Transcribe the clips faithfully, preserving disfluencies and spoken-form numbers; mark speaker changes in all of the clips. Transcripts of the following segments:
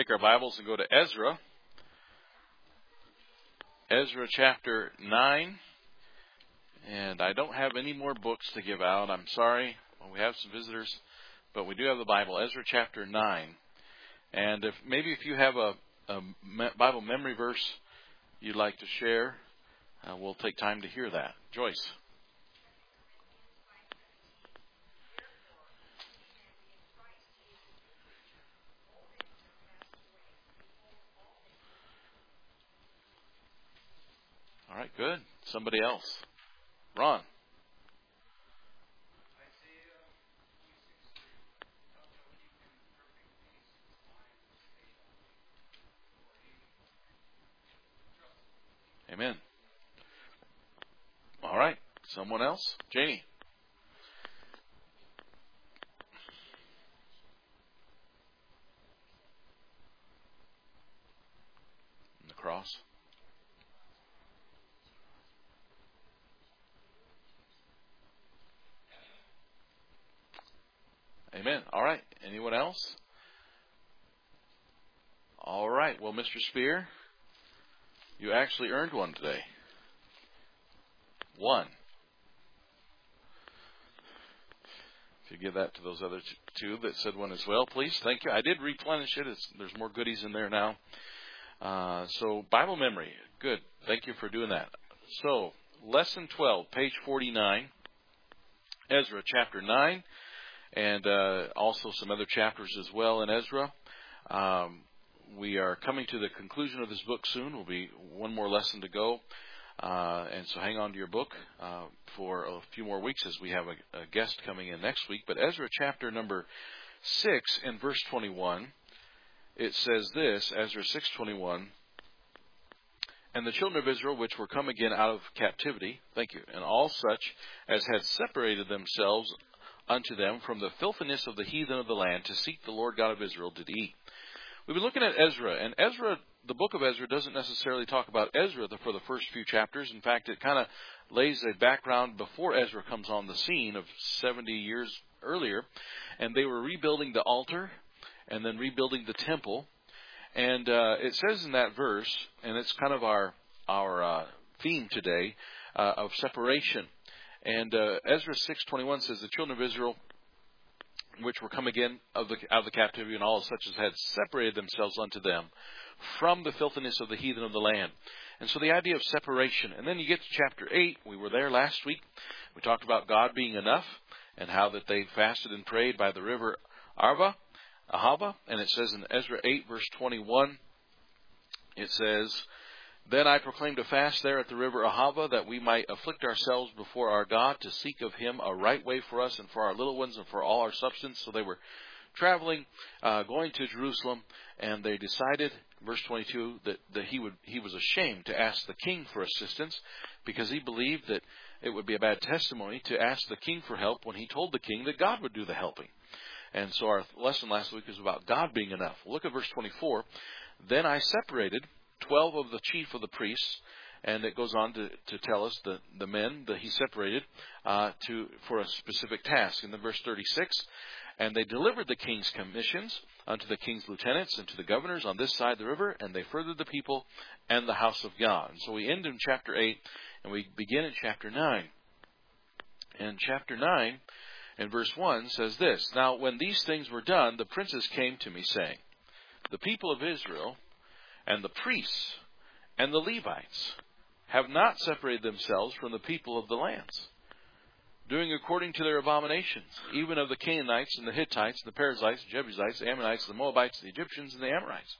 Speaker 1: Take our Bibles and go to Ezra. Ezra chapter nine. And I don't have any more books to give out. I'm sorry. Well, we have some visitors, but we do have the Bible. Ezra chapter nine. And if maybe if you have a, a Bible memory verse you'd like to share, uh, we'll take time to hear that. Joyce. All right, good. Somebody else. Ron. Amen. All right. Someone else? Janie. The cross. Amen. All right. Anyone else? All right. Well, Mister Spear, you actually earned one today. One. If you give that to those other two that said one as well, please. Thank you. I did replenish it. It's, there's more goodies in there now. Uh, so, Bible memory. Good. Thank you for doing that. So, Lesson twelve, page forty-nine. Ezra chapter nine. And uh, also some other chapters as well in Ezra. Um, we are coming to the conclusion of this book soon. Will be one more lesson to go. Uh, and so hang on to your book uh, for a few more weeks as we have a, a guest coming in next week. But Ezra chapter number six in verse twenty-one, it says this, Ezra six twenty-one, and the children of Israel which were come again out of captivity, thank you, and all such as had separated themselves unto them from the filthiness of the heathen of the land to seek the Lord God of Israel did eat. We've been looking at Ezra, and Ezra, the book of Ezra doesn't necessarily talk about Ezra for the first few chapters. In fact, it kind of lays a background before Ezra comes on the scene of seventy years earlier, and they were rebuilding the altar and then rebuilding the temple. And uh, it says in that verse, and it's kind of our our uh, theme today, uh, of separation. And uh, Ezra six twenty-one says, the children of Israel, which were come again of the, out of the captivity, and all such as had separated themselves unto them from the filthiness of the heathen of the land. And so the idea of separation. And then you get to chapter eight. We were there last week. We talked about God being enough and how that they fasted and prayed by the river Arba, Ahava. And it says in Ezra eight, verse twenty-one, it says, then I proclaimed a fast there at the river Ahava, that we might afflict ourselves before our God, to seek of him a right way for us and for our little ones and for all our substance. So they were traveling, uh, going to Jerusalem, and they decided, verse twenty-two, that, that he would he was ashamed to ask the king for assistance, because he believed that it would be a bad testimony to ask the king for help when he told the king that God would do the helping. And so our lesson last week was about God being enough. Look at verse twenty-four. Then I separated twelve of the chief of the priests, and it goes on to, to tell us the, the men that he separated uh, to for a specific task. And then verse thirty-six, and they delivered the king's commissions unto the king's lieutenants and to the governors on this side of the river, and they furthered the people and the house of God. And so we end in chapter eight, and we begin in chapter nine. And chapter nine, and verse one says this, now when these things were done, the princes came to me, saying, the people of Israel and the priests and the Levites have not separated themselves from the people of the lands, doing according to their abominations, even of the Canaanites and the Hittites, the Perizzites, the Jebusites, the Ammonites, the Moabites, the Egyptians, and the Amorites.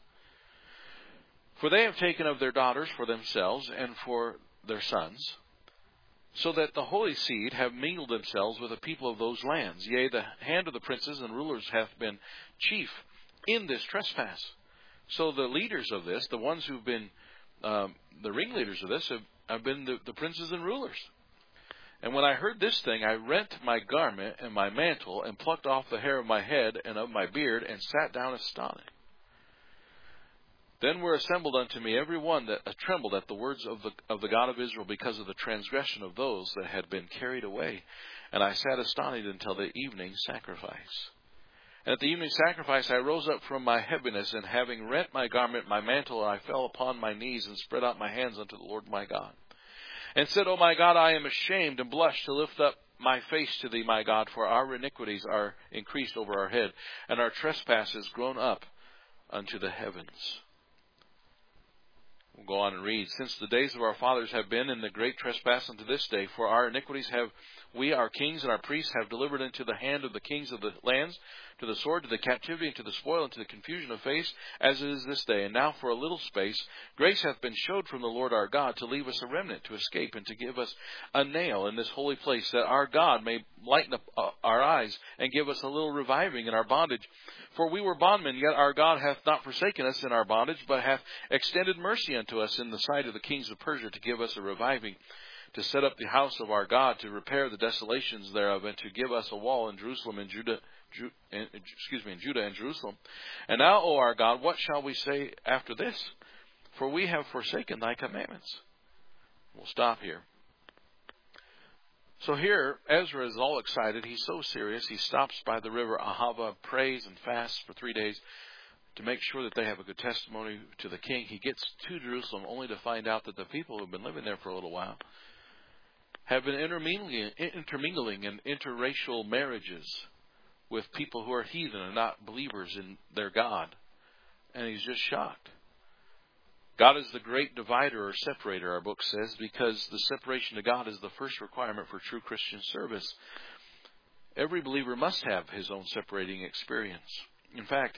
Speaker 1: For they have taken of their daughters for themselves and for their sons, so that the holy seed have mingled themselves with the people of those lands. Yea, the hand of the princes and rulers hath been chief in this trespass. So the leaders of this, the ones who've been um, the ringleaders of this, have, have been the, the princes and rulers. And when I heard this thing, I rent my garment and my mantle, and plucked off the hair of my head and of my beard, and sat down astonished. Then were assembled unto me every one that trembled at the words of the of the God of Israel, because of the transgression of those that had been carried away. And I sat astonished until the evening sacrifice. And at the evening sacrifice I rose up from my heaviness, and having rent my garment, my mantle, I fell upon my knees and spread out my hands unto the Lord my God. And said, O my God, I am ashamed and blush to lift up my face to thee, my God, for our iniquities are increased over our head, and our trespasses grown up unto the heavens. We'll go on and read. Since the days of our fathers have been in the great trespass unto this day, for our iniquities have we, our kings and our priests, have delivered into the hand of the kings of the lands, to the sword, to the captivity, and to the spoil, and to the confusion of face, as it is this day. And now for a little space, grace hath been showed from the Lord our God, to leave us a remnant to escape, and to give us a nail in this holy place, that our God may lighten up our eyes, and give us a little reviving in our bondage. For we were bondmen, yet our God hath not forsaken us in our bondage, but hath extended mercy unto us in the sight of the kings of Persia, to give us a reviving, to set up the house of our God, to repair the desolations thereof, and to give us a wall in Jerusalem and Judah, Ju, excuse me, in Judah and Jerusalem. And now, O our God, what shall we say after this? For we have forsaken thy commandments. We'll stop here. So here, Ezra is all excited. He's so serious. He stops by the river Ahava, prays and fasts for three days to make sure that they have a good testimony to the king. He gets to Jerusalem only to find out that the people who have been living there for a little while have been intermingling, intermingling in interracial marriages with people who are heathen and not believers in their God. And he's just shocked. God is the great divider or separator, our book says, because the separation to God is the first requirement for true Christian service. Every believer must have his own separating experience. In fact,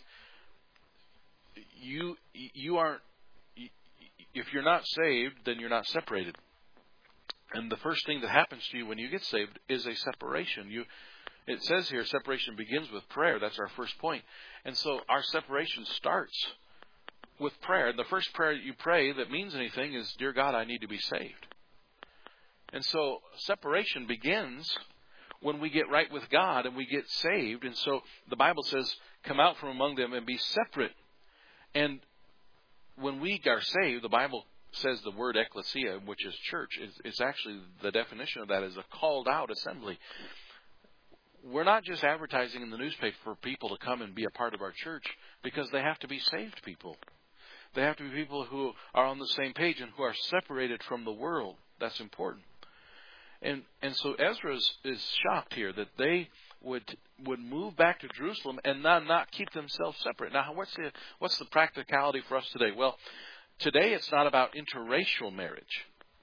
Speaker 1: you you aren't, if you're not saved, then you're not separated. And the first thing that happens to you when you get saved is a separation. You, it says here, separation begins with prayer. That's our first point. And so our separation starts with prayer. And the first prayer that you pray that means anything is, Dear God, I need to be saved. And so separation begins when we get right with God and we get saved. And so the Bible says, come out from among them and be separate. And when we are saved, the Bible says the word ecclesia, which is church, is, is actually the definition of that is a called out assembly. We're not just advertising in the newspaper for people to come and be a part of our church, because they have to be saved people. They have to be people who are on the same page and who are separated from the world. That's important. And and so Ezra is, is shocked here that they would would move back to Jerusalem and not, not keep themselves separate. Now, what's the what's the practicality for us today? Well, today it's not about interracial marriage.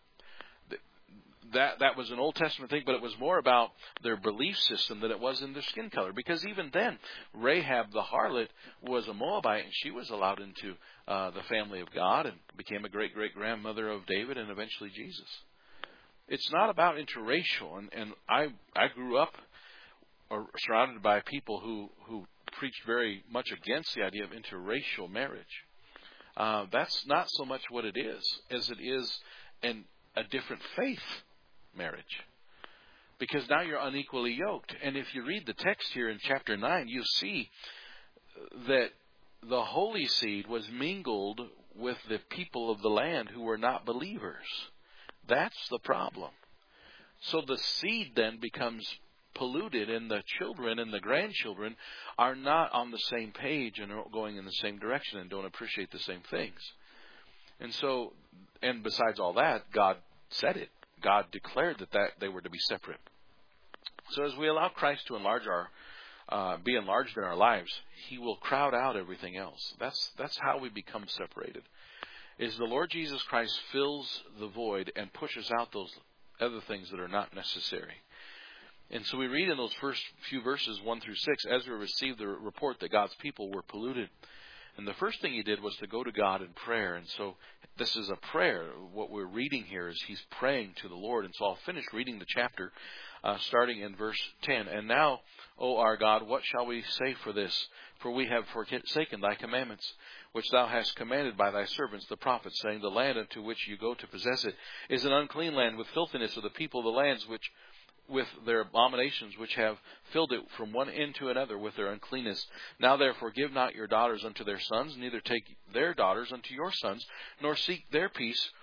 Speaker 1: That that was an Old Testament thing, but it was more about their belief system than it was in their skin color. Because even then, Rahab the harlot was a Moabite, and she was allowed into uh, the family of God and became a great-great-grandmother of David and eventually Jesus. It's not about interracial, and, and I I grew up surrounded by people who, who preached very much against the idea of interracial marriage. Uh, that's not so much what it is as it is an, a different faith marriage, because now you're unequally yoked. And if you read the text here in chapter nine, you see that the holy seed was mingled with the people of the land who were not believers. That's the problem. So the seed then becomes polluted, and the children and the grandchildren are not on the same page and are going in the same direction and don't appreciate the same things. And so, and besides all that, God said it. God declared that, that they were to be separate. So as we allow Christ to enlarge our, uh, be enlarged in our lives, He will crowd out everything else. That's that's how we become separated. Is the Lord Jesus Christ fills the void and pushes out those other things that are not necessary. And so we read in those first few verses, one through six, Ezra received the report that God's people were polluted. And the first thing he did was to go to God in prayer. And so this is a prayer. What we're reading here is he's praying to the Lord. And so I'll finish reading the chapter, uh, starting in verse ten. And now, O our God, what shall we say for this? For we have forsaken thy commandments, which thou hast commanded by thy servants the prophets, saying, the land unto which you go to possess it is an unclean land, with filthiness of the people of the lands, which with their abominations which have filled it from one end to another with their uncleanness. Now therefore give not your daughters unto their sons, neither take their daughters unto your sons, nor seek their peace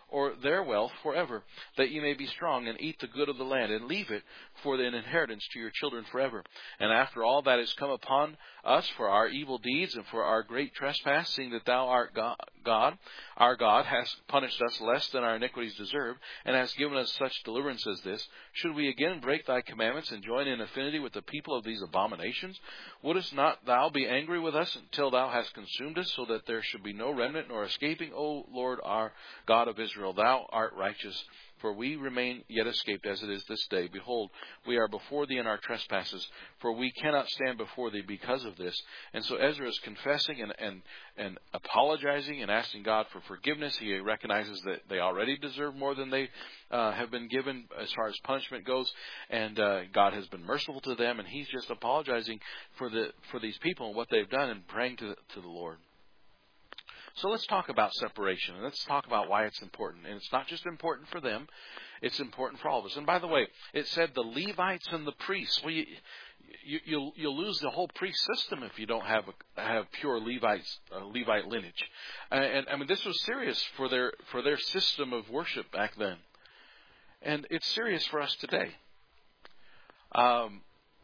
Speaker 1: or their wealth forever, that ye may be strong and eat the good of the land, and leave it for an inheritance to your children forever. And after all that is come upon us for our evil deeds and for our great trespass, seeing that thou art God, our God, hast punished us less than our iniquities deserve, and hast given us such deliverance as this, should we again break thy commandments and join in affinity with the people of these abominations? Wouldest not thou be angry with us until thou hast consumed us, so that there should be no remnant nor escaping? O Lord, our God of Israel, thou art righteous. For we remain yet escaped as it is this day. Behold, we are before thee in our trespasses, for we cannot stand before thee because of this. And so Ezra is confessing and, and, and apologizing and asking God for forgiveness. He recognizes that they already deserve more than they uh, have been given as far as punishment goes, and uh, God has been merciful to them, and he's just apologizing for the for these people and what they've done and praying to, to the Lord. So let's talk about separation, and let's talk about why it's important. And it's not just important for them, it's important for all of us. And by the way, it said the Levites and the priests. Well, you, you, you'll, you'll lose the whole priest system if you don't have a, have pure Levites, uh, Levite lineage. And, and I mean, this was serious for their for their system of worship back then, and it's serious for us today. Um,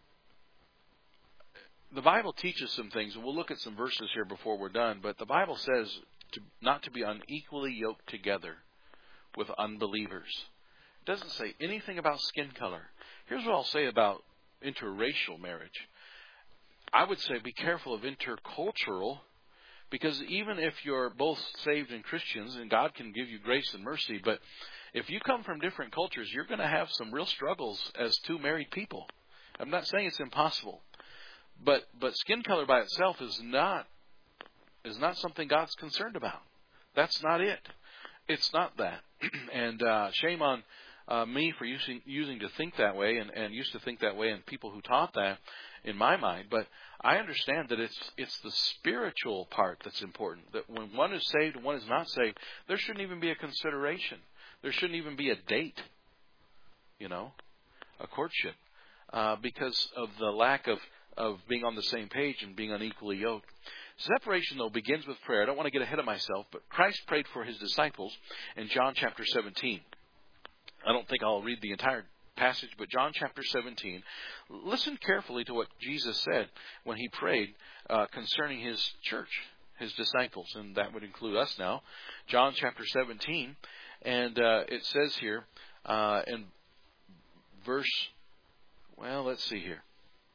Speaker 1: The Bible teaches some things, and we'll look at some verses here before we're done, but the Bible says to, not to be unequally yoked together with unbelievers. It doesn't say anything about skin color. Here's what I'll say about interracial marriage. I would say be careful of intercultural, because even if you're both saved and Christians, and God can give you grace and mercy, but if you come from different cultures, you're going to have some real struggles as two married people. I'm not saying it's impossible. But but skin color by itself is not is not something God's concerned about. That's not it. It's not that. And uh, shame on uh, me for using using to think that way, and, and used to think that way, and people who taught that in my mind. But I understand that it's it's the spiritual part that's important. That when one is saved and one is not saved, there shouldn't even be a consideration. There shouldn't even be a date. You know, a courtship, uh, because of the lack of. of being on the same page and being unequally yoked. Separation, though, begins with prayer. I don't want to get ahead of myself, but Christ prayed for his disciples in John chapter seventeen. I don't think I'll read the entire passage, but John chapter seventeen. Listen carefully to what Jesus said when he prayed uh, concerning his church, his disciples, and that would include us now. John chapter seventeen, and uh, it says here uh, in verse, well, let's see here.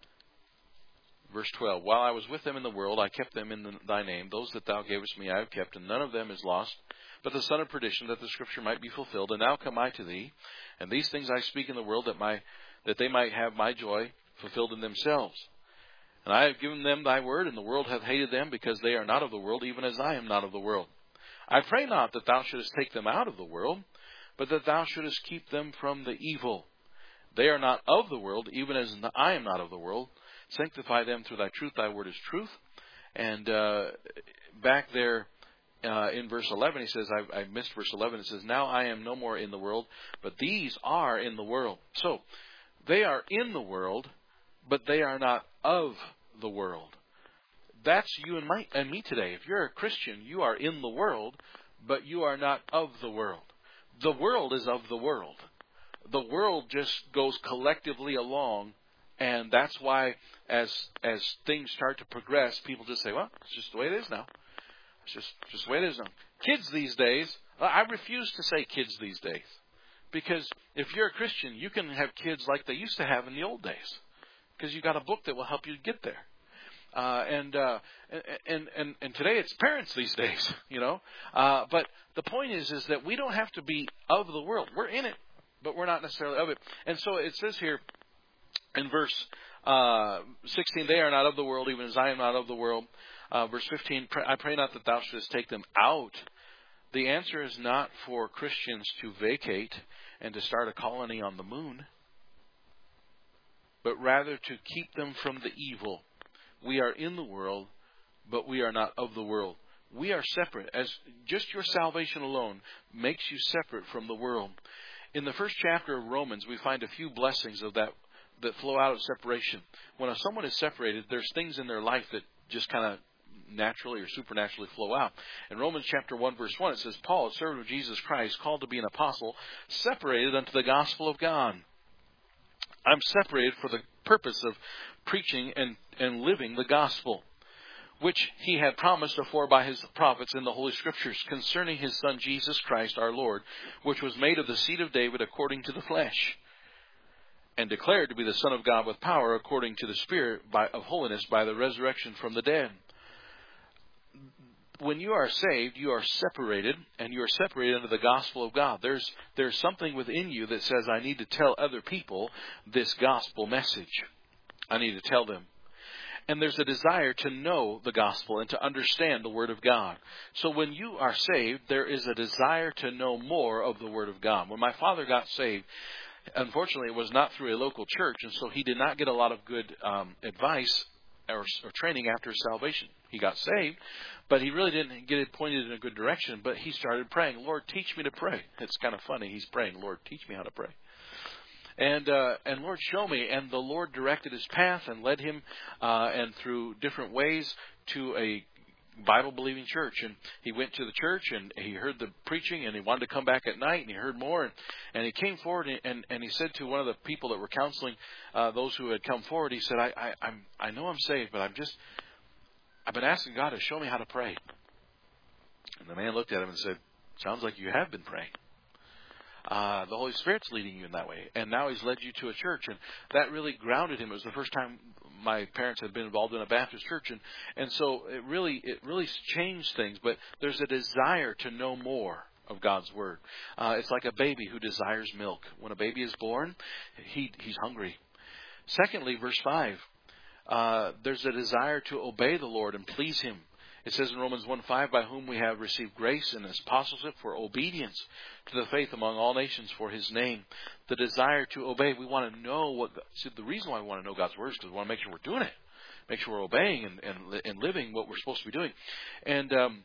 Speaker 1: Verse twelve, while I was with them in the world, I kept them in the, thy name. Those that thou gavest me I have kept, and none of them is lost, but the son of perdition, that the scripture might be fulfilled. And now come I to thee, and these things I speak in the world, that my that they might have my joy fulfilled in themselves. And I have given them thy word, and the world hath hated them, because they are not of the world, even as I am not of the world. I pray not that thou shouldest take them out of the world, but that thou shouldest keep them from the evil. They are not of the world, even as I am not of the world. Sanctify them through thy truth. Thy word is truth. And uh, back there uh, in verse eleven, he says, I, I missed verse eleven. It says, now I am no more in the world, but these are in the world. So they are in the world, but they are not of the world. That's you and, my, and me today. If you're a Christian, you are in the world, but you are not of the world. The world is of the world. The world just goes collectively along. And that's why, as as things start to progress, people just say, well, it's just the way it is now. It's just, just the way it is now. Kids these days, I refuse to say kids these days. Because if you're a Christian, you can have kids like they used to have in the old days. Because you've got a book that will help you get there. Uh, and, uh, and and and today it's parents these days, you know. Uh, but the point is, is that we don't have to be of the world. We're in it, but we're not necessarily of it. And so it says here, in verse uh, sixteen, they are not of the world, even as I am not of the world. Uh, verse fifteen, I pray not that thou shouldest take them out. The answer is not for Christians to vacate and to start a colony on the moon, but rather to keep them from the evil. We are in the world, but we are not of the world. We are separate. As just your salvation alone makes you separate from the world. In the first chapter of Romans, we find a few blessings of that that flow out of separation. When someone is separated, there's things in their life that just kind of naturally or supernaturally flow out. In Romans chapter one, verse one, it says, Paul, a servant of Jesus Christ, called to be an apostle, separated unto the gospel of God. I'm separated for the purpose of preaching and, and living the gospel, which he had promised afore by his prophets in the Holy Scriptures, concerning his Son Jesus Christ our Lord, which was made of the seed of David according to the flesh, and declared to be the Son of God with power according to the Spirit by, of holiness by the resurrection from the dead. When you are saved, you are separated, and you are separated under the gospel of God. There's there's something within you that says, I need to tell other people this gospel message. I need to tell them. And there's a desire to know the gospel and to understand the Word of God. So when you are saved, there is a desire to know more of the Word of God. When my father got saved, unfortunately, it was not through a local church, and so he did not get a lot of good um, advice or, or training after his salvation. He got saved, but he really didn't get it pointed in a good direction. But he started praying, Lord, teach me to pray. It's kind of funny. He's praying, Lord, teach me how to pray. And uh, and Lord, show me. And the Lord directed his path and led him uh, and through different ways to a Bible-believing church. And he went to the church and he heard the preaching and he wanted to come back at night and he heard more. And, and he came forward and, and, and he said to one of the people that were counseling uh, those who had come forward, he said, I, I, I'm, I know I'm saved, but I'm just, I've been asking God to show me how to pray. And the man looked at him and said, sounds like you have been praying. Uh, the Holy Spirit's leading you in that way. And now he's led you to a church. And that really grounded him. It was the first time my parents had been involved in a Baptist church. And, and so it really, it really changed things. But there's a desire to know more of God's Word. Uh, it's like a baby who desires milk. When a baby is born, he, he's hungry. Secondly, verse five, uh, there's a desire to obey the Lord and please Him. It says in Romans one five, by whom we have received grace and apostleship for obedience to the faith among all nations for His name. The desire to obey. We want to know what... See, the reason why we want to know God's Word is because we want to make sure we're doing it. Make sure we're obeying and, and, and living what we're supposed to be doing. And um,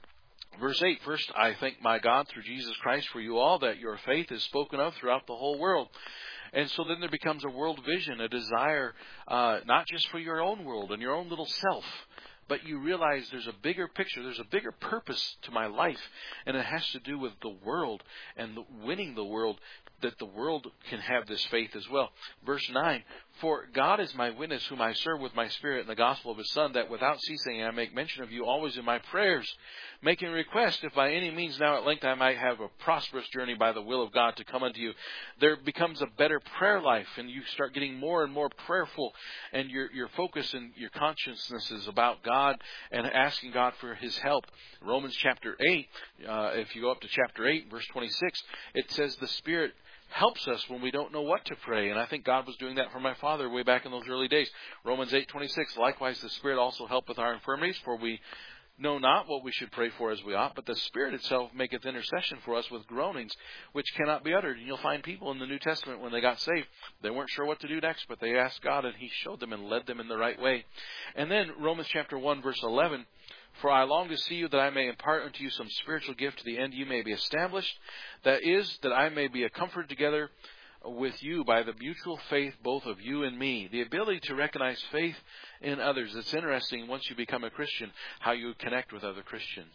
Speaker 1: verse eight, first, I thank my God through Jesus Christ for you all that your faith is spoken of throughout the whole world. And so then there becomes a world vision, a desire uh, not just for your own world and your own little self, but you realize there's a bigger picture, there's a bigger purpose to my life, and it has to do with the world and the, winning the world, that the world can have this faith as well. Verse nine, for God is my witness, whom I serve with my spirit in the gospel of His Son, that without ceasing I make mention of you always in my prayers, making request, if by any means now at length I might have a prosperous journey by the will of God to come unto you. There becomes a better prayer life, and you start getting more and more prayerful, and your your focus and your consciousness is about God and asking God for His help. Romans chapter eight, uh, if you go up to chapter eight, verse twenty-six, it says the Spirit helps us when we don't know what to pray. And I think God was doing that for my father way back in those early days. Romans eight twenty-six, likewise the Spirit also helpeth our infirmities, for we know not what we should pray for as we ought, but the Spirit itself maketh intercession for us with groanings which cannot be uttered. And you'll find people in the New Testament, when they got saved, they weren't sure what to do next, but they asked God, and He showed them and led them in the right way. And then Romans chapter one, verse eleven, for I long to see you, that I may impart unto you some spiritual gift, to the end you may be established. That is, that I may be a comfort together with you by the mutual faith, both of you and me. The ability to recognize faith in others. It's interesting, once you become a Christian, how you connect with other Christians.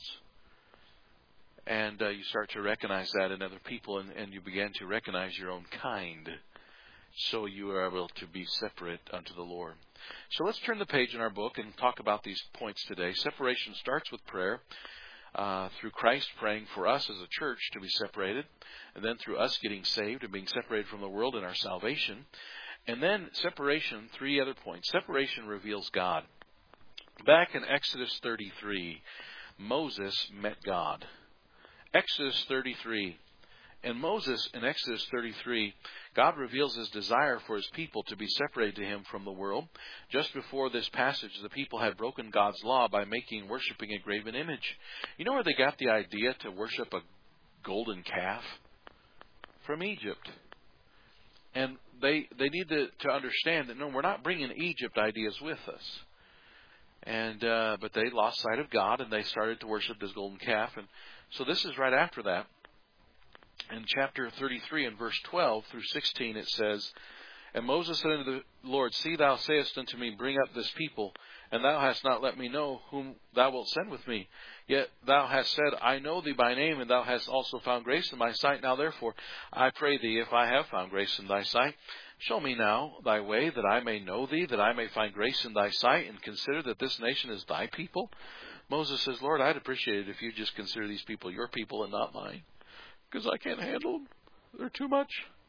Speaker 1: And uh, you start to recognize that in other people, and, and you begin to recognize your own kind. So you are able to be separate unto the Lord. So let's turn the page in our book and talk about these points today. Separation starts with prayer. Uh, through Christ praying for us as a church to be separated, and then through us getting saved and being separated from the world in our salvation. And then separation, three other points. Separation reveals God. Back in Exodus thirty-three, Moses met God. Exodus thirty-three. And Moses, in Exodus thirty-three, God reveals His desire for His people to be separated to Him from the world. Just before this passage, the people had broken God's law by making worshiping a graven image. You know where they got the idea to worship a golden calf? From Egypt. And they they need to, to understand that, no, we're not bringing Egypt ideas with us. And uh, but they lost sight of God, and they started to worship this golden calf. And so this is right after that. In chapter thirty-three and verse twelve through sixteen, it says, and Moses said unto the Lord, see, thou sayest unto me, bring up this people and thou hast not let me know whom thou wilt send with me. Yet thou hast said, I know thee by name, and thou hast also found grace in my sight. Now therefore, I pray thee, if I have found grace in thy sight, show me now thy way, that I may know thee, that I may find grace in thy sight, and consider that this nation is thy people. Moses says, Lord, I'd appreciate it if you just consider these people your people and not mine, because I can't handle them. They're too much.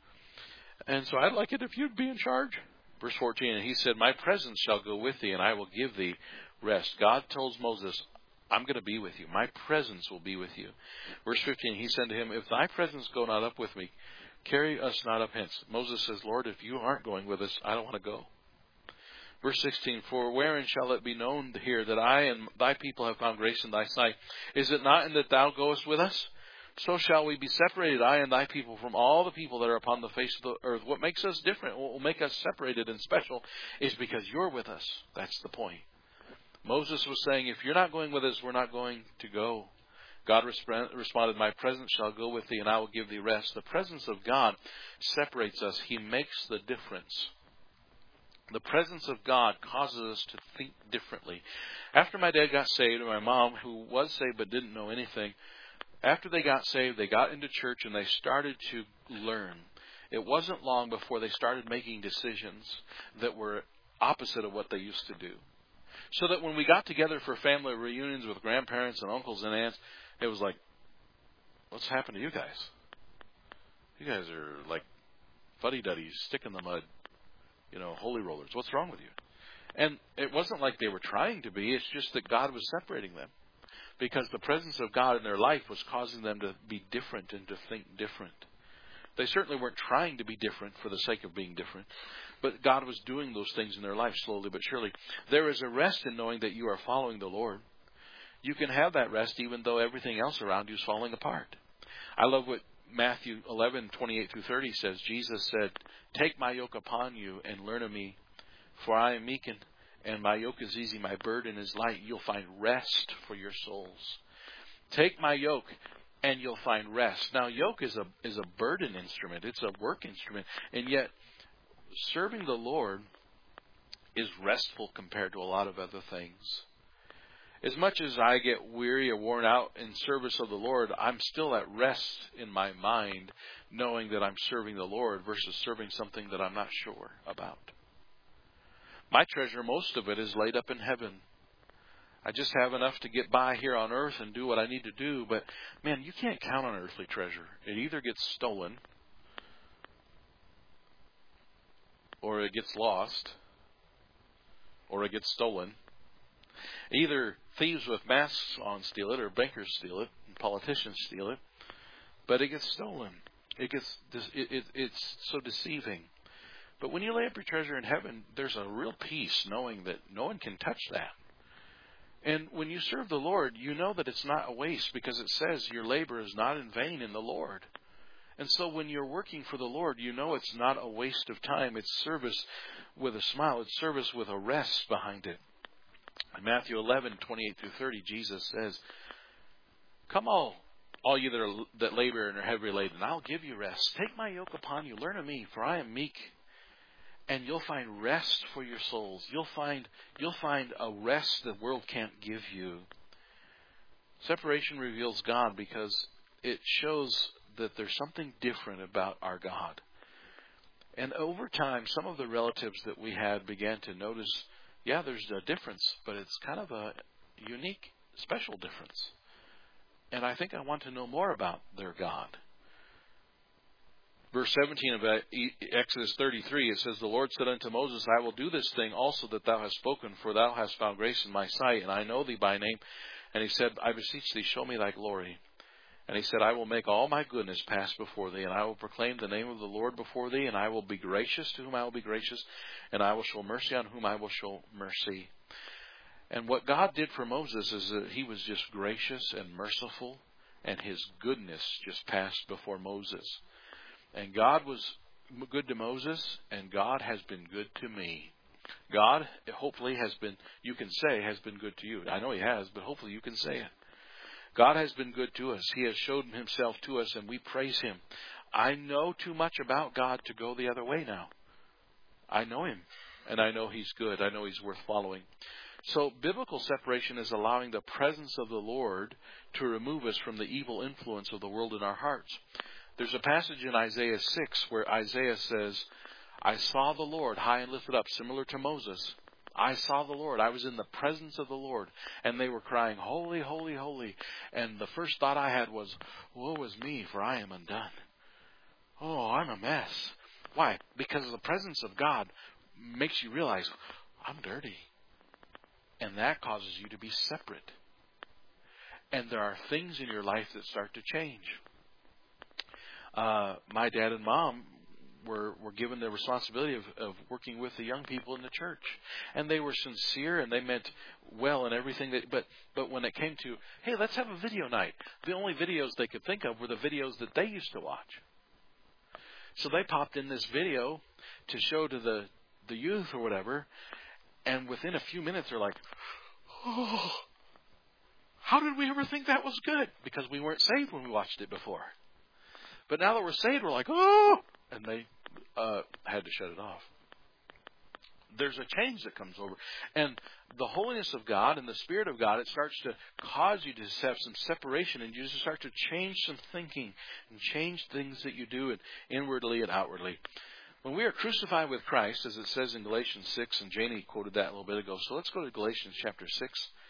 Speaker 1: And so I'd like it if you'd be in charge. Verse fourteen, and he said, my presence shall go with thee, and I will give thee rest. God tells Moses, I'm going to be with you. My presence will be with you. Verse fifteen, he said to him, if thy presence go not up with me, carry us not up hence. Moses says, Lord, if you aren't going with us, I don't want to go. Verse sixteen, for wherein shall it be known here that I and thy people have found grace in thy sight? Is it not in that thou goest with us? So shall we be separated, I and thy people, from all the people that are upon the face of the earth. What makes us different, what will make us separated and special, is because you're with us. That's the point. Moses was saying, if you're not going with us, we're not going to go. God responded, my presence shall go with thee, and I will give thee rest. The presence of God separates us. He makes the difference. The presence of God causes us to think differently. After my dad got saved, and my mom, who was saved but didn't know anything, after they got saved, they got into church and they started to learn. It wasn't long before they started making decisions that were opposite of what they used to do. So that when we got together for family reunions with grandparents and uncles and aunts, it was like, what's happened to you guys? You guys are like fuddy-duddies, stick in the mud, you know, holy rollers. What's wrong with you? And it wasn't like they were trying to be. It's just that God was separating them. Because the presence of God in their life was causing them to be different and to think different. They certainly weren't trying to be different for the sake of being different. But God was doing those things in their life slowly but surely. There is a rest in knowing that you are following the Lord. You can have that rest even though everything else around you is falling apart. I love what Matthew eleven, twenty-eight through thirty says. Jesus said, take my yoke upon you and learn of me, for I am meek and And my yoke is easy, my burden is light. You'll find rest for your souls. Take my yoke and you'll find rest. Now, yoke is a is a burden instrument. It's a work instrument. And yet, serving the Lord is restful compared to a lot of other things. As much as I get weary or worn out in service of the Lord, I'm still at rest in my mind knowing that I'm serving the Lord versus serving something that I'm not sure about. My treasure, most of it, is laid up in heaven. I just have enough to get by here on earth and do what I need to do. But, man, you can't count on earthly treasure. It either gets stolen or it gets lost or it gets stolen. Either thieves with masks on steal it or bankers steal it and politicians steal it. But it gets stolen. It gets it, it, it's so deceiving. But when you lay up your treasure in heaven, there's a real peace knowing that no one can touch that. And when you serve the Lord, you know that it's not a waste because it says your labor is not in vain in the Lord. And so when you're working for the Lord, you know it's not a waste of time. It's service with a smile. It's service with a rest behind it. In Matthew eleven, twenty-eight through thirty, Jesus says, come all, all you that, are, that labor and are heavy laden, I'll give you rest. Take my yoke upon you. Learn of me, for I am meek. And you'll find rest for your souls. You'll find you'll find a rest the world can't give you. Separation reveals God because it shows that there's something different about our God. And over time, some of the relatives that we had began to notice, yeah, there's a difference, but it's kind of a unique, special difference. And I think I want to know more about their God. Verse seventeen of Exodus thirty-three, it says, the Lord said unto Moses, I will do this thing also that thou hast spoken, for thou hast found grace in my sight, and I know thee by name. And he said, I beseech thee, show me thy glory. And he said, I will make all my goodness pass before thee, and I will proclaim the name of the Lord before thee, and I will be gracious to whom I will be gracious, and I will show mercy on whom I will show mercy. And what God did for Moses is that he was just gracious and merciful, and his goodness just passed before Moses. And God was good to Moses, and God has been good to me. God, hopefully, has been, you can say, has been good to you. I know he has, but hopefully you can say it. God has been good to us. He has showed himself to us, and we praise him. I know too much about God to go the other way now. I know him, and I know he's good. I know he's worth following. So biblical separation is allowing the presence of the Lord to remove us from the evil influence of the world in our hearts. There's a passage in Isaiah six where Isaiah says, I saw the Lord high and lifted up, similar to Moses. I saw the Lord. I was in the presence of the Lord. And they were crying, holy, holy, holy. And the first thought I had was, woe is me, for I am undone. Oh, I'm a mess. Why? Because the presence of God makes you realize, I'm dirty. And that causes you to be separate. And there are things in your life that start to change. Uh, my dad and mom were, were given the responsibility of, of working with the young people in the church. And they were sincere and they meant well in everything. That, but, but when it came to, hey, let's have a video night, the only videos they could think of were the videos that they used to watch. So they popped in this video to show to the, the youth or whatever. And within a few minutes, they're like, oh, how did we ever think that was good? Because we weren't saved when we watched it before. But now that we're saved, we're like, oh, and they uh, had to shut it off. There's a change that comes over. And the holiness of God and the Spirit of God, it starts to cause you to have some separation, and you just start to change some thinking and change things that you do inwardly and outwardly. When we are crucified with Christ, as it says in Galatians six, and Janie quoted that a little bit ago, so let's go to Galatians chapter six.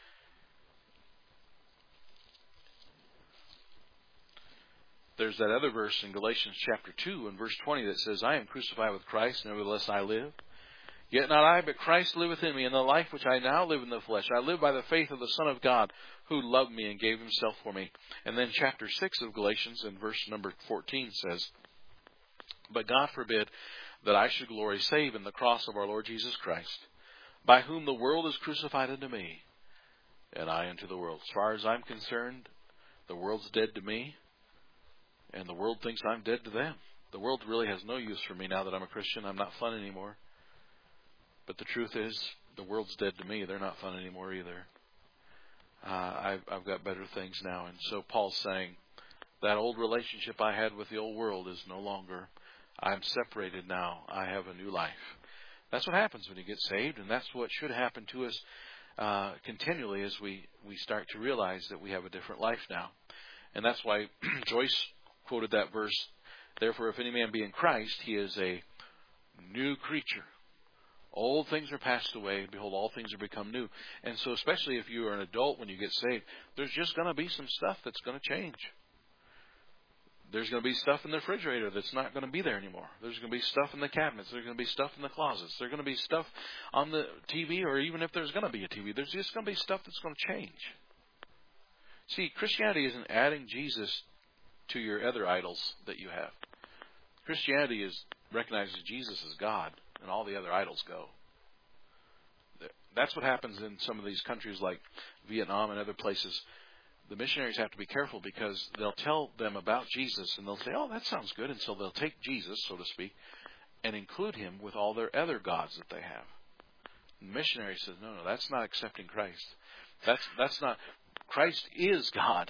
Speaker 1: There's that other verse in Galatians chapter two and verse twenty that says, I am crucified with Christ, nevertheless I live. Yet not I, but Christ liveth in me, and the life which I now live in the flesh, I live by the faith of the Son of God, who loved me and gave himself for me. And then chapter six of Galatians, in verse number fourteen says, But God forbid that I should glory save in the cross of our Lord Jesus Christ, by whom the world is crucified unto me, and I unto the world. As far as I'm concerned, the world's dead to me, and the world thinks I'm dead to them. The world really has no use for me now that I'm a Christian. I'm not fun anymore. But the truth is, the world's dead to me. They're not fun anymore either. Uh, I've, I've got better things now. And so Paul's saying, that old relationship I had with the old world is no longer. I'm separated now. I have a new life. That's what happens when you get saved, and that's what should happen to us uh, continually as we, we start to realize that we have a different life now. And that's why Joyce quoted that verse, therefore if any man be in Christ, he is a new creature. Old things are passed away, behold, all things are become new. And so especially if you are an adult when you get saved, there's just going to be some stuff that's going to change. There's going to be stuff in the refrigerator that's not going to be there anymore. There's going to be stuff in the cabinets. There's going to be stuff in the closets. There's going to be stuff on the T V, or even if there's going to be a T V, there's just going to be stuff that's going to change. See, Christianity isn't adding Jesus to your other idols that you have. Christianity is recognizing Jesus as God, and all the other idols go. That's what happens in some of these countries like Vietnam and other places. The missionaries have to be careful because they'll tell them about Jesus and they'll say, oh, that sounds good. And so they'll take Jesus, so to speak, and include him with all their other gods that they have. And the missionary says, no, no, that's not accepting Christ. That's, that's not, Christ is God.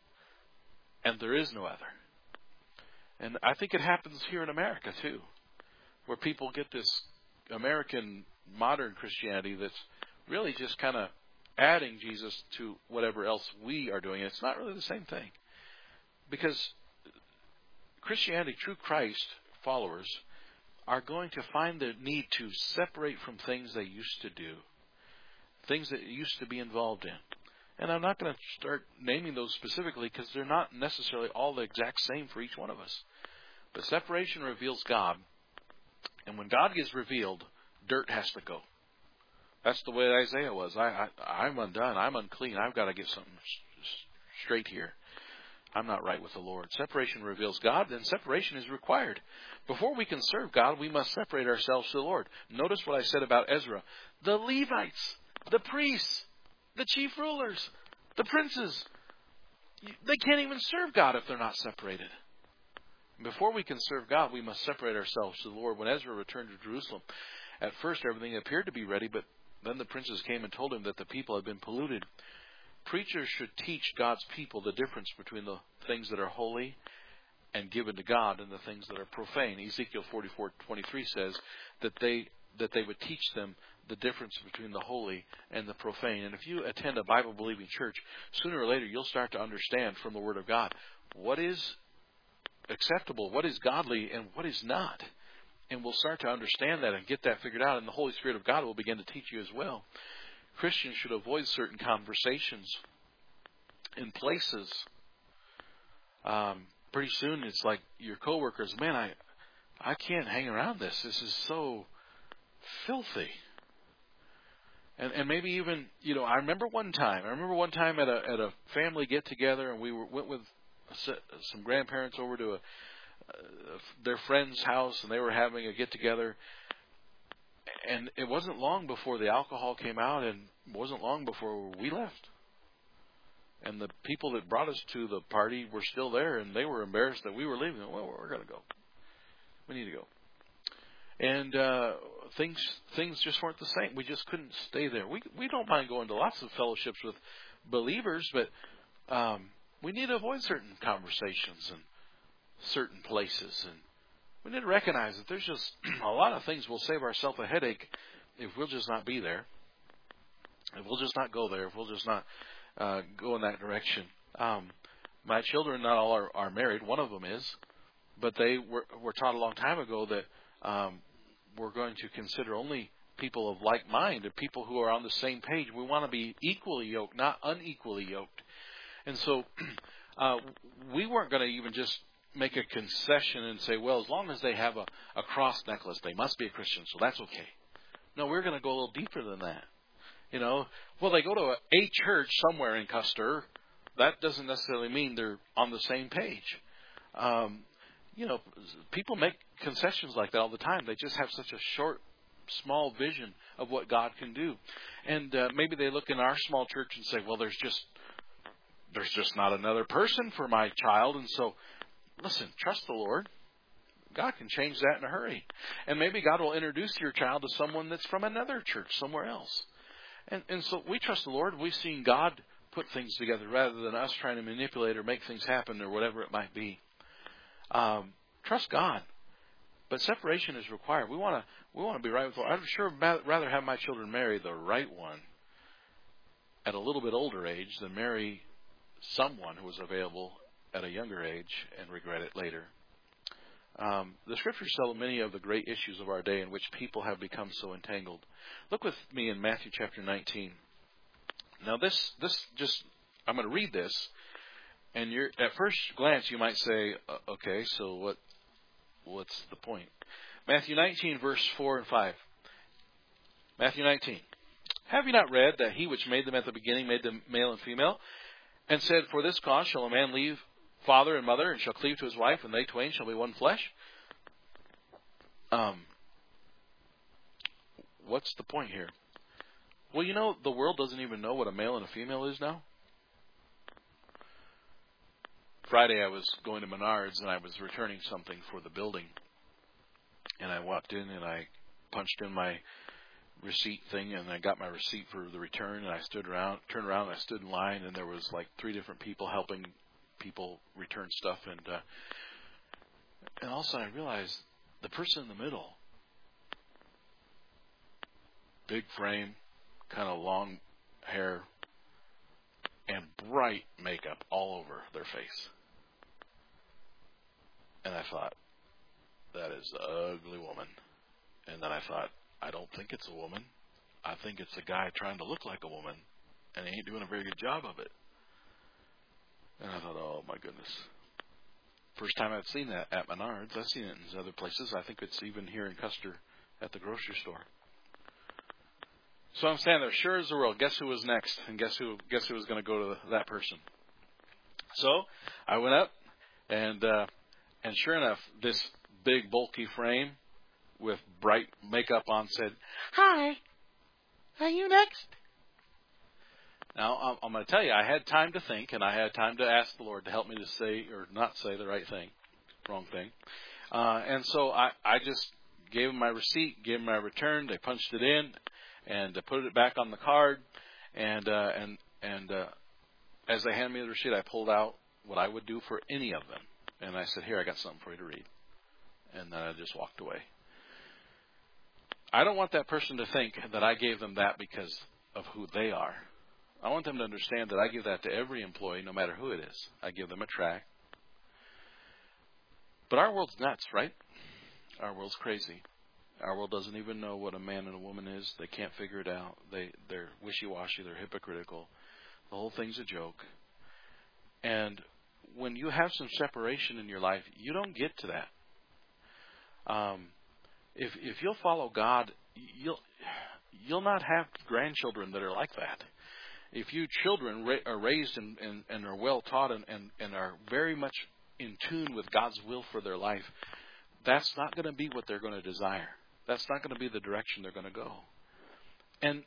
Speaker 1: And there is no other. And I think it happens here in America too, where people get this American modern Christianity that's really just kind of adding Jesus to whatever else we are doing. It's not really the same thing. Because Christianity, true Christ followers, are going to find the need to separate from things they used to do, things that used to be involved in. And I'm not going to start naming those specifically because they're not necessarily all the exact same for each one of us. But separation reveals God. And when God gets revealed, dirt has to go. That's the way Isaiah was. I, I, I'm undone. I'm unclean. I've got to get something straight here. I'm not right with the Lord. Separation reveals God, and separation is required. Before we can serve God, we must separate ourselves to the Lord. Notice what I said about Ezra. The Levites, the priests, the chief rulers, the princes, they can't even serve God if they're not separated. Before we can serve God, we must separate ourselves to the Lord. When Ezra returned to Jerusalem, at first everything appeared to be ready, but then the princes came and told him that the people had been polluted. Preachers should teach God's people the difference between the things that are holy and given to God and the things that are profane. Ezekiel forty-four twenty-three says that they that they would teach them the difference between the holy and the profane. And if you attend a Bible-believing church, sooner or later you'll start to understand from the Word of God what is acceptable, what is godly, and what is not. And we'll start to understand that and get that figured out, and the Holy Spirit of God will begin to teach you as well. Christians should avoid certain conversations in places. Um, pretty soon it's like your coworkers, man, I I can't hang around this. This is so filthy. And and maybe even, you know, I remember one time, I remember one time at a at a family get together, and we were went with some grandparents over to a, uh, their friend's house, and they were having a get together. And it wasn't long before the alcohol came out, and it wasn't long before we left. And the people that brought us to the party were still there, and they were embarrassed that we were leaving. Well, we're going to go. We need to go. And uh, things things just weren't the same. We just couldn't stay there. We we don't mind going to lots of fellowships with believers, but um, we need to avoid certain conversations and certain places. And we need to recognize that there's just a lot of things we'll save ourselves a headache if we'll just not be there. If we'll just not go there. If we'll just not uh, go in that direction. Um, my children, not all are, are married. One of them is. But they were, were taught a long time ago that um, we're going to consider only people of like mind, or people who are on the same page. We want to be equally yoked, not unequally yoked. And so uh, we weren't going to even just make a concession and say, well, as long as they have a, a cross necklace, they must be a Christian, so that's okay. No, we're going to go a little deeper than that. You know, well, they go to a, a church somewhere in Custer. That doesn't necessarily mean they're on the same page. Um, you know, people make concessions like that all the time. They just have such a short, small vision of what God can do. And uh, maybe they look in our small church and say, well, there's just there's just not another person for my child. And so, listen, trust the Lord. God can change that in a hurry. And maybe God will introduce your child to someone that's from another church somewhere else. And, and so we trust the Lord. We've seen God put things together rather than us trying to manipulate or make things happen or whatever it might be. Um, trust God. But separation is required. We want to we want to be right with the Lord. I'd sure rather have my children marry the right one at a little bit older age than marry someone who was available at a younger age and regret it later. Um, the Scriptures tell many of the great issues of our day in which people have become so entangled. Look with me in Matthew chapter nineteen. Now this, this just, I'm going to read this, and you're, at first glance you might say, uh, okay, so what, what's the point? Matthew nineteen, verse four and five. Matthew nineteen. Have you not read that he which made them at the beginning made them male and female, and said, for this cause shall a man leave father and mother, and shall cleave to his wife, and they twain shall be one flesh? Um, what's the point here? Well, you know, the world doesn't even know what a male and a female is now. Friday I was going to Menards, and I was returning something for the building. And I walked in, and I punched in my receipt thing, and I got my receipt for the return, and I stood around, turned around, and I stood in line, and there was like three different people helping people return stuff, and uh, and all of a sudden I realized the person in the middle, big frame, kind of long hair, and bright makeup all over their face. And I thought, that is an ugly woman. And then I thought, I don't think it's a woman. I think it's a guy trying to look like a woman, and he ain't doing a very good job of it. And I thought, oh my goodness. First time I've seen that at Menards. I've seen it in other places. I think it's even here in Custer at the grocery store. So I'm standing there, sure as the world. Guess who was next? And guess who guess who was going to go to that person? So I went up, and uh, and sure enough, this big bulky frame with bright makeup on said, "Hi, are you next?" Now, I'm going to tell you, I had time to think, and I had time to ask the Lord to help me to say or not say the right thing, wrong thing. Uh, and so I, I just gave them my receipt, gave them my return. They punched it in, and uh, put it back on the card. And uh, and and uh, as they handed me the receipt, I pulled out what I would do for any of them. And I said, here, I got something for you to read. And then I just walked away. I don't want that person to think that I gave them that because of who they are. I want them to understand that I give that to every employee, no matter who it is. I give them a tract. But our world's nuts, right? Our world's crazy. Our world doesn't even know what a man and a woman is. They can't figure it out. They, they're wishy-washy. They're hypocritical. The whole thing's a joke. And when you have some separation in your life, you don't get to that. Um, if if you'll follow God, you'll you'll not have grandchildren that are like that. If you children ra- are raised and, and, and are well taught and, and, and are very much in tune with God's will for their life, that's not going to be what they're going to desire. That's not going to be the direction they're going to go. And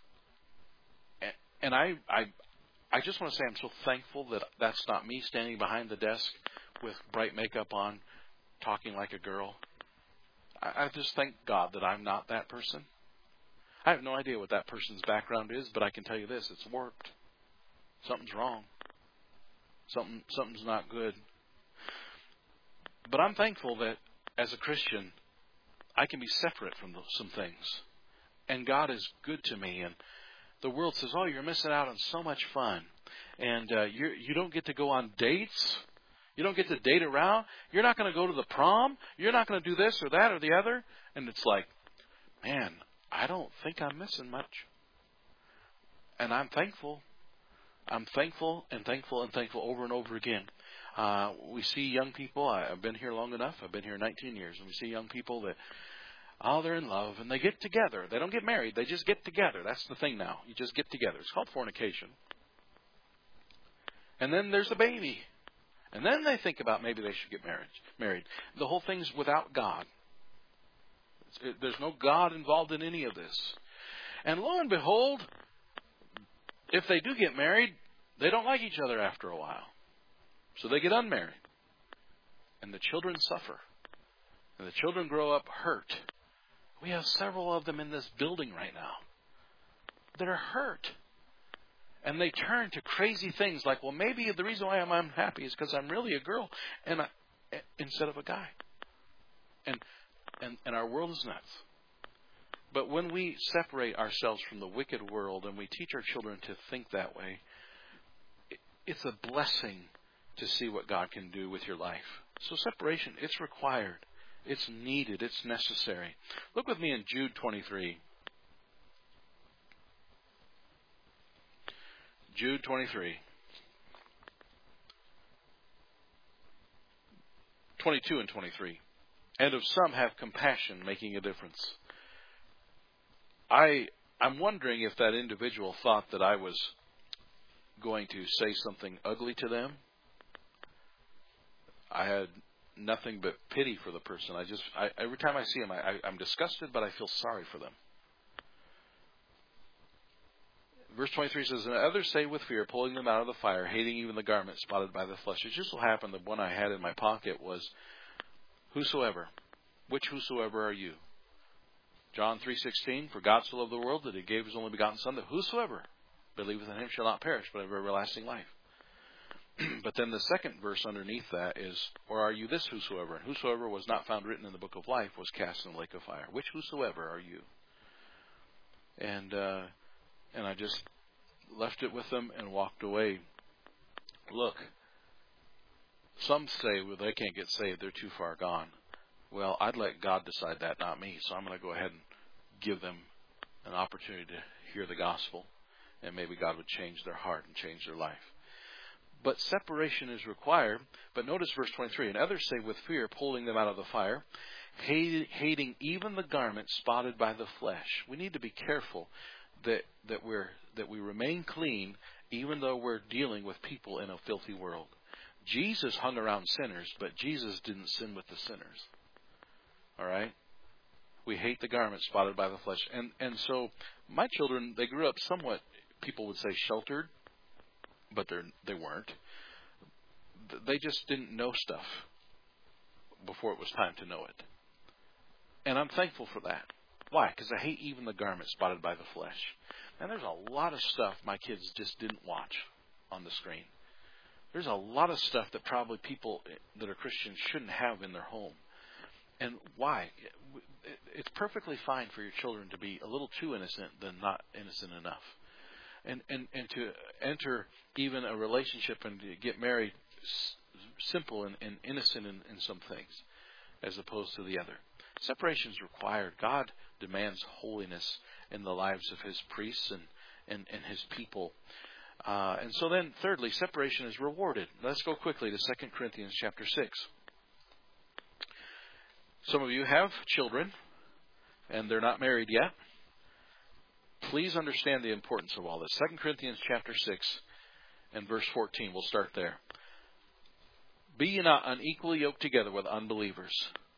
Speaker 1: and I I I just want to say I'm so thankful that that's not me standing behind the desk with bright makeup on, talking like a girl. I, I just thank God that I'm not that person. I have no idea what that person's background is, but I can tell you this: it's warped. Something's wrong. Something something's not good. But I'm thankful that as a Christian, I can be separate from those, some things. And God is good to me. And the world says, oh, you're missing out on so much fun. And uh, you you don't get to go on dates. You don't get to date around. You're not going to go to the prom. You're not going to do this or that or the other. And it's like, man, I don't think I'm missing much. And I'm thankful. I'm thankful and thankful and thankful over and over again. Uh, we see young people. I, I've been here long enough. I've been here nineteen years. And we see young people that, oh, they're in love. And they get together. They don't get married. They just get together. That's the thing now. You just get together. It's called fornication. And then there's a baby. And then they think about maybe they should get married. Married. The whole thing's without God. It, there's no God involved in any of this. And lo and behold, if they do get married, they don't like each other after a while. So they get unmarried. And the children suffer. And the children grow up hurt. We have several of them in this building right now that are hurt. And they turn to crazy things like, well, maybe the reason why I'm unhappy is because I'm really a girl and I, instead of a guy. And, and and our world is nuts. But when we separate ourselves from the wicked world and we teach our children to think that way, it, it's a blessing to see what God can do with your life. So separation, it's required. It's needed. It's necessary. Look with me in Jude twenty-three. Jude twenty-three. twenty-two and twenty-three. And of some have compassion, making a difference. I, I'm wondering if that individual thought that I was going to say something ugly to them. I had nothing but pity for the person. I just, I, every time I see him, I, I, I'm disgusted, but I feel sorry for them. Verse twenty-three says, and others say with fear, pulling them out of the fire, hating even the garment spotted by the flesh. It just so happened that one I had in my pocket was, whosoever. Which whosoever are you? John three sixteen, for God so loved the world that he gave his only begotten Son, that whosoever believeth in him shall not perish, but have everlasting life. But then the second verse underneath that is, or are you this whosoever? And whosoever was not found written in the book of life was cast in the lake of fire. Which whosoever are you? And, uh, and I just left it with them and walked away. Look, some say, well, they can't get saved. They're too far gone. Well, I'd let God decide that, not me. So I'm going to go ahead and give them an opportunity to hear the gospel. And maybe God would change their heart and change their life. But separation is required. But notice verse twenty-three. And others say with fear, pulling them out of the fire, hating even the garment spotted by the flesh. We need to be careful that that we're that we remain clean, even though we're dealing with people in a filthy world. Jesus hung around sinners, but Jesus didn't sin with the sinners. All right? We hate the garment spotted by the flesh. And and so my children, they grew up somewhat, people would say, sheltered, but they they weren't. They just didn't know stuff before it was time to know it. And I'm thankful for that. Why? Because I hate even the garment spotted by the flesh. And there's a lot of stuff my kids just didn't watch on the screen. There's a lot of stuff that probably people that are Christians shouldn't have in their home. And why? it's perfectly fine for your children to be a little too innocent than not innocent enough. And, and, and to enter even a relationship and to get married s- simple and, and innocent in, in some things as opposed to the other. Separation is required. God demands holiness in the lives of His priests and, and, and His people. Uh, and so then, thirdly, separation is rewarded. Let's go quickly to Second Corinthians chapter six. Some of you have children, and they're not married yet. Please understand the importance of all this. Second Corinthians chapter six and verse fourteen. We'll start there. Be ye not unequally yoked together with unbelievers.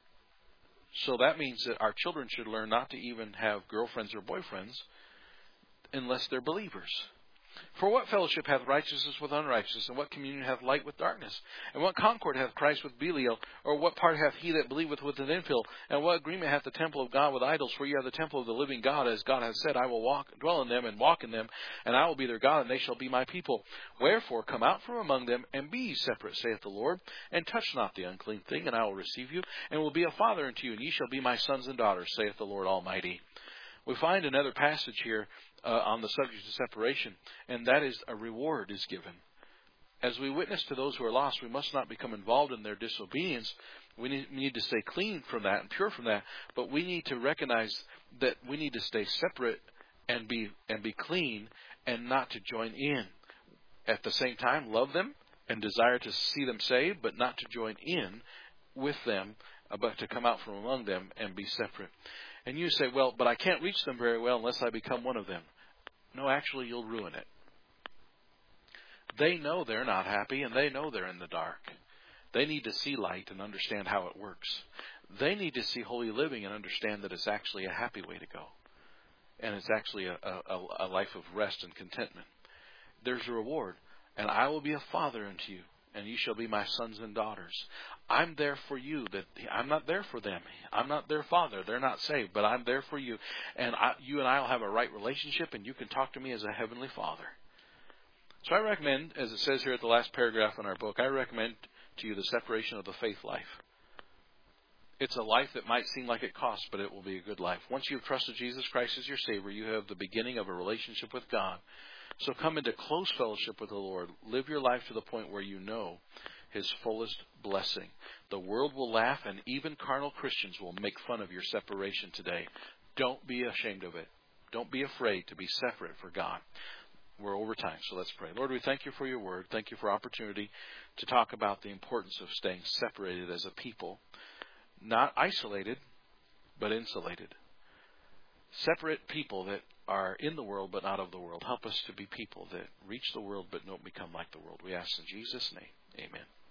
Speaker 1: So that means that our children should learn not to even have girlfriends or boyfriends unless they're believers. For what fellowship hath righteousness with unrighteousness, and what communion hath light with darkness? And what concord hath Christ with Belial? Or what part hath he that believeth with an infidel? And what agreement hath the temple of God with idols? For ye are the temple of the living God, as God hath said, I will walk, dwell in them, and walk in them, and I will be their God, and they shall be my people. Wherefore come out from among them, and be ye separate, saith the Lord, and touch not the unclean thing, and I will receive you, and will be a father unto you, and ye shall be my sons and daughters, saith the Lord Almighty. We find another passage here uh, on the subject of separation, and that is a reward is given. As we witness to those who are lost, we must not become involved in their disobedience. We need, we need to stay clean from that and pure from that, but we need to recognize that we need to stay separate and be and be clean and not to join in. At the same time, love them and desire to see them saved, but not to join in with them, but to come out from among them and be separate. And you say, well, but I can't reach them very well unless I become one of them. No, actually, you'll ruin it. They know they're not happy, and they know they're in the dark. They need to see light and understand how it works. They need to see holy living and understand that it's actually a happy way to go. And it's actually a, a, a life of rest and contentment. There's a reward. And I will be a father unto you, and ye shall be my sons and daughters. I'm there for you. That I'm not there for them. I'm not their father. They're not saved, but I'm there for you. And I, you and I will have a right relationship, and you can talk to me as a heavenly father. So I recommend, as it says here at the last paragraph in our book, I recommend to you the separation of the faith life. It's a life that might seem like it costs, but it will be a good life. Once you've trusted Jesus Christ as your Savior, you have the beginning of a relationship with God. So come into close fellowship with the Lord. Live your life to the point where you know His fullest blessing. The world will laugh, and even carnal Christians will make fun of your separation today. Don't be ashamed of it. Don't be afraid to be separate for God. We're over time, so let's pray. Lord, we thank you for your word. Thank you for opportunity to talk about the importance of staying separated as a people. Not isolated, but insulated. Separate people that are in the world but not of the world. Help us to be people that reach the world but don't become like the world. We ask in Jesus' name. Amen.